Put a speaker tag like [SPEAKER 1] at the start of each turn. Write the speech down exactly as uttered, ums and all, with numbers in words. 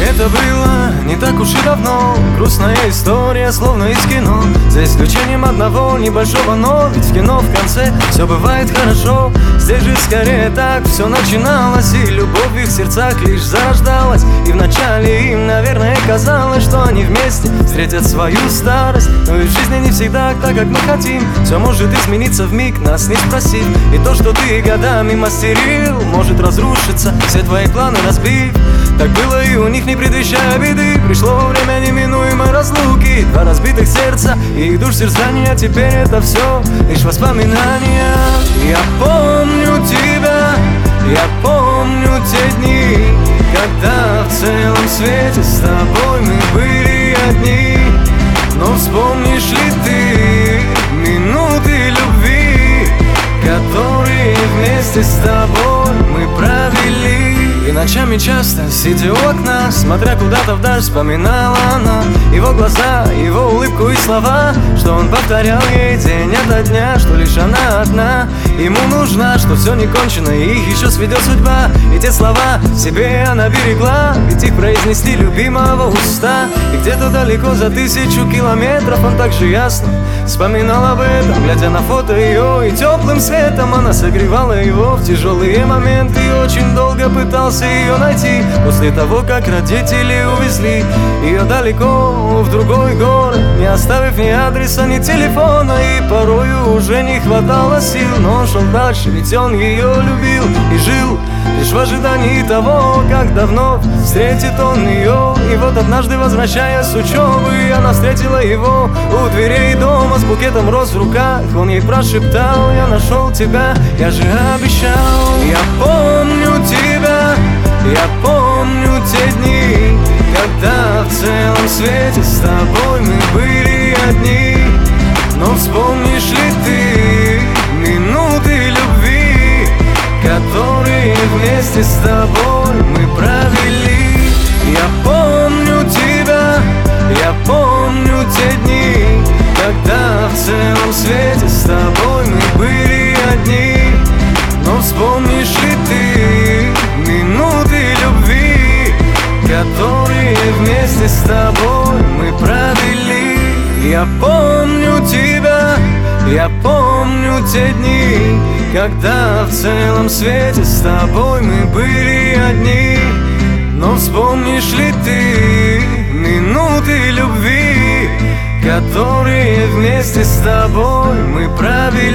[SPEAKER 1] Это было не так уж и давно. Грустная история, словно из кино. За исключением одного небольшого но. Ведь в кино в конце все бывает хорошо. Здесь же скорее так все начиналось, и любовь в их сердцах лишь зарождалась. И вначале им, наверное, казалось, что они вместе встретят свою старость. Но и в жизни не всегда так, как мы хотим. Все может измениться вмиг, нас не спросив. И то, что ты годами мастерил, может разрушиться, все твои планы разбив. Так было и у них, не предвещая беды. Пришло время неминуемой разлуки. Два разбитых сердца и их душ терзания. Теперь это все лишь воспоминания. Я помню тебя, я помню те дни, когда в целом свете с тобой мы были одни. Но вспомнишь ли ты минуты любви, которые вместе с тобой мы провели? И ночами часто, сидя у окна, смотря куда-то вдаль, вспоминала она его глаза, его улыбку и слова, что он повторял ей день ото дня, что лишь она одна ему нужна, что все не кончено и их еще сведет судьба. И те слова себе она берегла, ведь их произнесли любимого уста. И где-то далеко за тысячу километров он так же ясно вспоминал об этом, глядя на фото ее, и теплым светом она согревала его в тяжелые моменты. И очень долго пытался ее найти после того, как родители увезли ее далеко в другой город, не оставив ни адреса, ни телефона. И порою уже не хватало сил, но он шел дальше, ведь он ее любил и жил лишь в ожидании того, как давно встретит он ее. И вот однажды, возвращаясь с учебы, она встретила его у дверей дома с букетом роз в руках. Он ей прошептал: я нашел тебя, я же обещал. Я помню тебя, я помню те дни, когда в целом свете с тобой мы были одни. Но вспомнишь ли ты минуты любви, которые вместе с тобой мы провели? Я помню тебя, я помню те дни, когда в целом свете с тобой мы были одни. Но вспомнишь ли ты минуты любви, которые вместе с тобой мы провели? Я помню тебя, я помню те дни, когда в целом свете с тобой мы были одни. Но вспомнишь ли ты минуты любви, которые вместе с тобой мы провели?